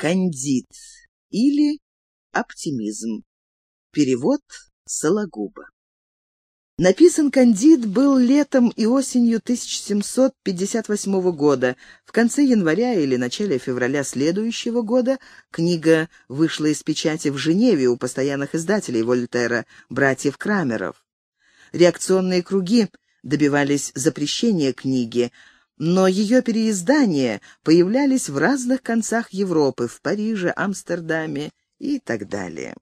Кандид или оптимизм. Перевод Сологуба. Написан «Кандид» был летом и осенью 1758 года. В конце января или начале февраля следующего года книга вышла из печати в Женеве у постоянных издателей Вольтера, братьев Крамеров. Реакционные круги добивались запрещения книги, но ее переиздания появлялись в разных концах Европы, в Париже, Амстердаме и так далее.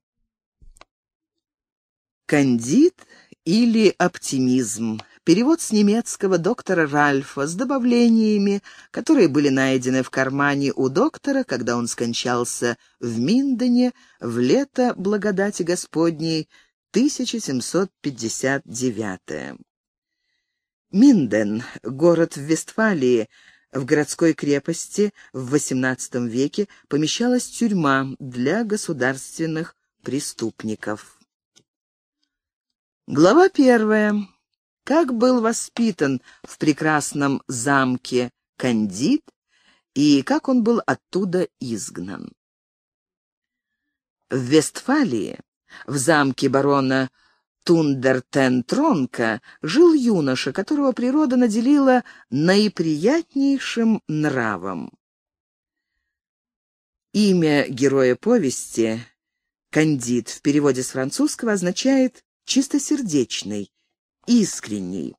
«Кандид» или «оптимизм». Перевод с немецкого доктора Ральфа с добавлениями, которые были найдены в кармане у доктора, когда он скончался в Миндене в лето благодати Господней 1759. Минден — город в Вестфалии. В городской крепости в XVIII веке помещалась тюрьма для государственных преступников. Глава 1. Как был воспитан в прекрасном замке Кандид и как он был оттуда изгнан. В Вестфалии, в замке барона Тундертен-Тронка, жил юноша, которого природа наделила наиприятнейшим нравом. Имя героя повести, Кандид, в переводе с французского означает «чистосердечный», «искренний».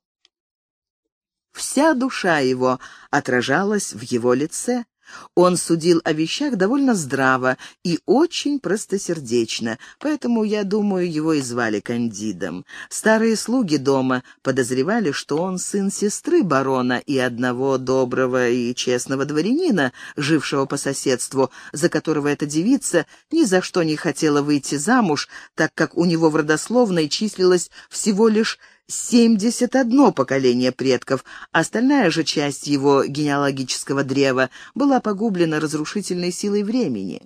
Вся душа его отражалась в его лице. Он судил о вещах довольно здраво и очень простосердечно, поэтому, я думаю, его и звали Кандидом. Старые слуги дома подозревали, что он сын сестры барона и одного доброго и честного дворянина, жившего по соседству, за которого эта девица ни за что не хотела выйти замуж, так как у него в родословной числилось всего лишь 71 поколение предков, остальная же часть его генеалогического древа была погублена разрушительной силой времени.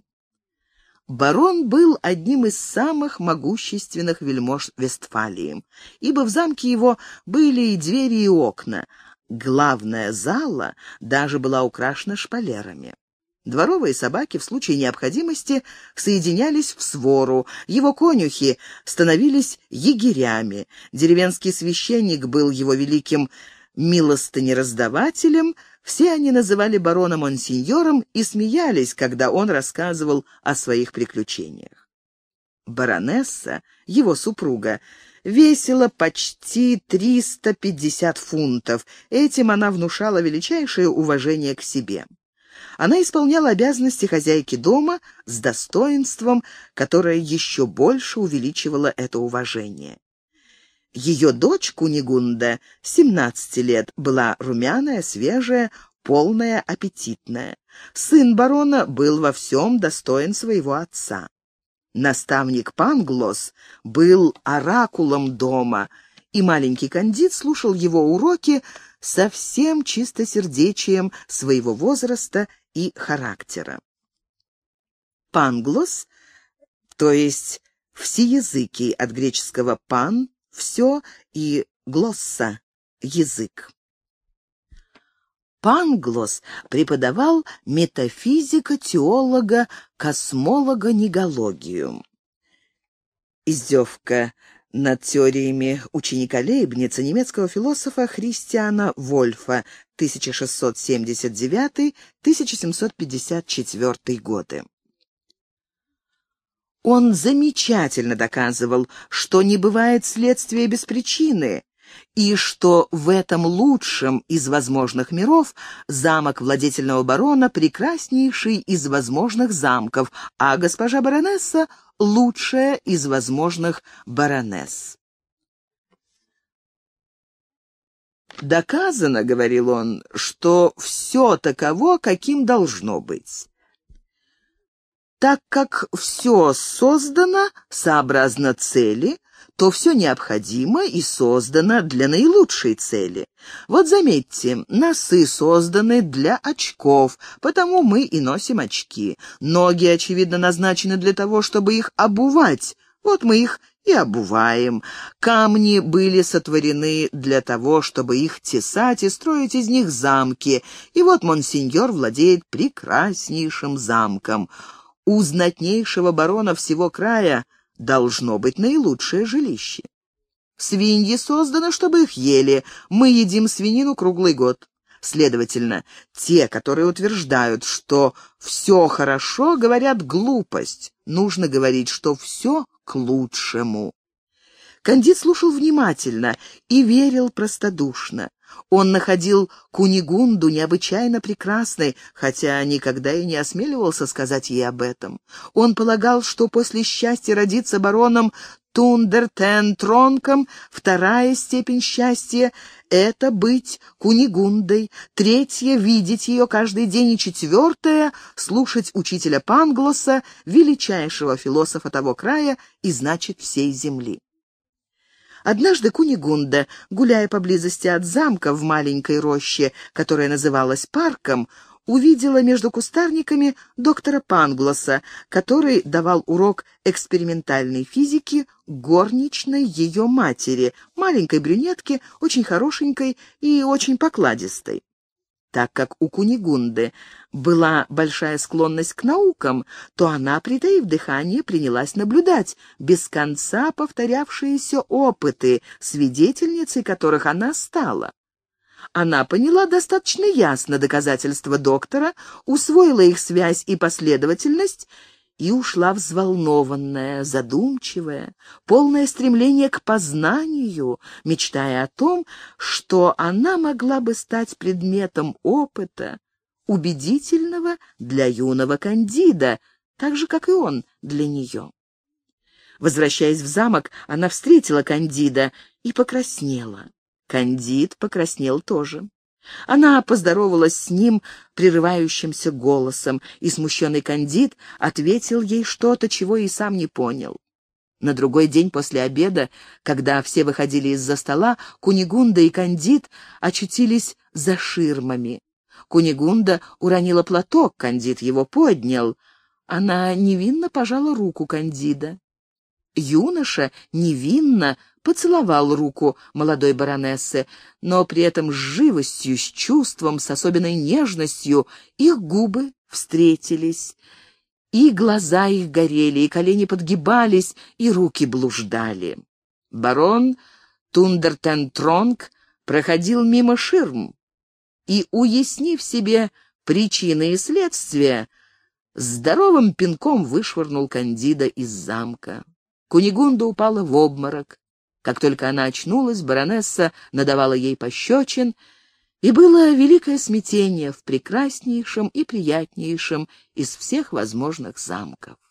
Барон был одним из самых могущественных вельмож Вестфалии, ибо в замке его были и двери, и окна. Главная зала даже была украшена шпалерами. Дворовые собаки в случае необходимости соединялись в свору, его конюхи становились егерями, деревенский священник был его великим милостынераздавателем, все они называли барона монсеньором и смеялись, когда он рассказывал о своих приключениях. Баронесса, его супруга, весила почти 350 фунтов, этим она внушала величайшее уважение к себе. Она исполняла обязанности хозяйки дома с достоинством, которое еще больше увеличивало это уважение. Ее дочь Кунигунда, 17 лет, была румяная, свежая, полная, аппетитная. Сын барона был во всем достоин своего отца. Наставник Панглос был оракулом дома, и маленький Кандид слушал его уроки со всем чистосердечием своего возраста и характера. Панглос, то есть всеязыкий, от греческого «пан» — «все» и «глосса» — «язык». Панглос преподавал метафизико-теолого-космолого-нигологию. Издевка над теориями ученика Лейбница, немецкого философа Христиана Вольфа, 1679-1754 годы. Он замечательно доказывал, что не бывает следствия без причины, и что в этом лучшем из возможных миров замок владетельного барона прекраснейший из возможных замков, а госпожа баронесса — лучшая из возможных баронесс. «Доказано, — говорил он, — что все таково, каким должно быть. Так как все создано сообразно цели, то все необходимо и создано для наилучшей цели. Вот заметьте, носы созданы для очков, потому мы и носим очки. Ноги, очевидно, назначены для того, чтобы их обувать, вот мы их и обуваем. Камни были сотворены для того, чтобы их тесать и строить из них замки, и вот монсеньор владеет прекраснейшим замком. У знатнейшего барона всего края должно быть наилучшее жилище. Свиньи созданы, чтобы их ели, мы едим свинину круглый год. Следовательно, те, которые утверждают, что все хорошо, говорят глупость. Нужно говорить, что все к лучшему. Кандид слушал внимательно и верил простодушно. Он находил Кунигунду необычайно прекрасной, хотя никогда и не осмеливался сказать ей об этом. Он полагал, что после счастья родиться бароном Тундер-Тен-Тронком вторая степень счастья — это быть Кунигундой, третья — видеть ее каждый день, и четвертая — слушать учителя Панглоса, величайшего философа того края и, значит, всей земли. Однажды Кунигунда, гуляя поблизости от замка в маленькой роще, которая называлась парком, увидела между кустарниками доктора Панглоса, который давал урок экспериментальной физики горничной ее матери, маленькой брюнетке, очень хорошенькой и очень покладистой. Так как у Кунигунды была большая склонность к наукам, то она, притаив дыхание, принялась наблюдать без конца повторявшиеся опыты, свидетельницей которых она стала. Она поняла достаточно ясно доказательства доктора, усвоила их связь и последовательность и ушла взволнованная, задумчивая, полное стремление к познанию, мечтая о том, что она могла бы стать предметом опыта, убедительного для юного Кандида, так же, как и он для нее. Возвращаясь в замок, она встретила Кандида и покраснела. Кандид покраснел тоже. Она поздоровалась с ним прерывающимся голосом, и смущенный Кандид ответил ей что-то, чего и сам не понял. На другой день после обеда, когда все выходили из-за стола, Кунигунда и Кандид очутились за ширмами. Кунигунда уронила платок, Кандид его поднял. Она невинно пожала руку Кандида. Юноша невинно поцеловал руку молодой баронессы, но при этом с живостью, с чувством, с особенной нежностью их губы встретились, и глаза их горели, и колени подгибались, и руки блуждали. Барон Тундер-Тен-Тронк проходил мимо ширм и, уяснив себе причины и следствия, здоровым пинком вышвырнул Кандида из замка. Кунигунда упала в обморок. Как только она очнулась, баронесса надавала ей пощечин, и было великое смятение в прекраснейшем и приятнейшем из всех возможных замков.